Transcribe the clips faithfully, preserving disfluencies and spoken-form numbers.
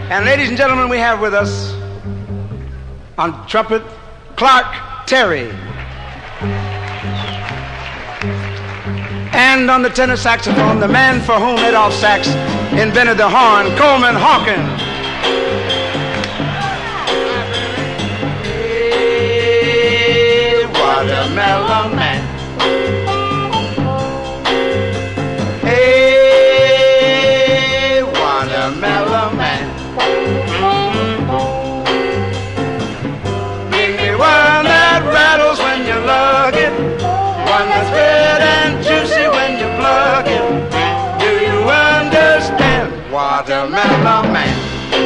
And ladies and gentlemen, we have with us on trumpet, Clark Terry. And on the tenor saxophone, the man for whom Adolph Sax invented the horn, Coleman Hawkins. Hey, Watermelon Man. Hey, Watermelon Man. Give me one that rattles when you lug it, one that's red and juicy when you plug it. Do you understand, Watermelon Man?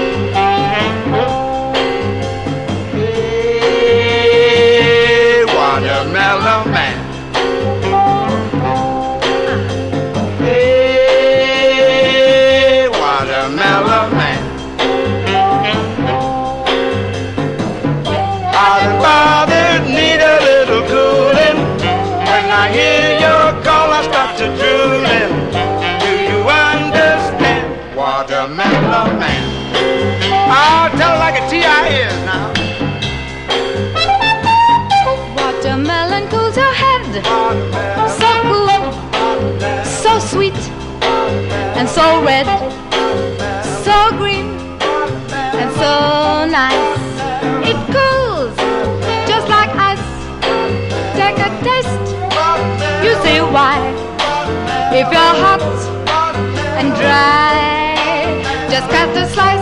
Hey, Watermelon Man. Hey, Watermelon Man. Hot and bothered, need a little cooling. When I hear your call, I start to drooling. Do you understand, Watermelon Man? I'll tell it like a T I is now. Watermelon cools your head. Watermelon, So cool, so sweet, and so red, so green, and so nice. It cools just like ice. Take a taste, you see why. If you're hot and dry, just cut a slice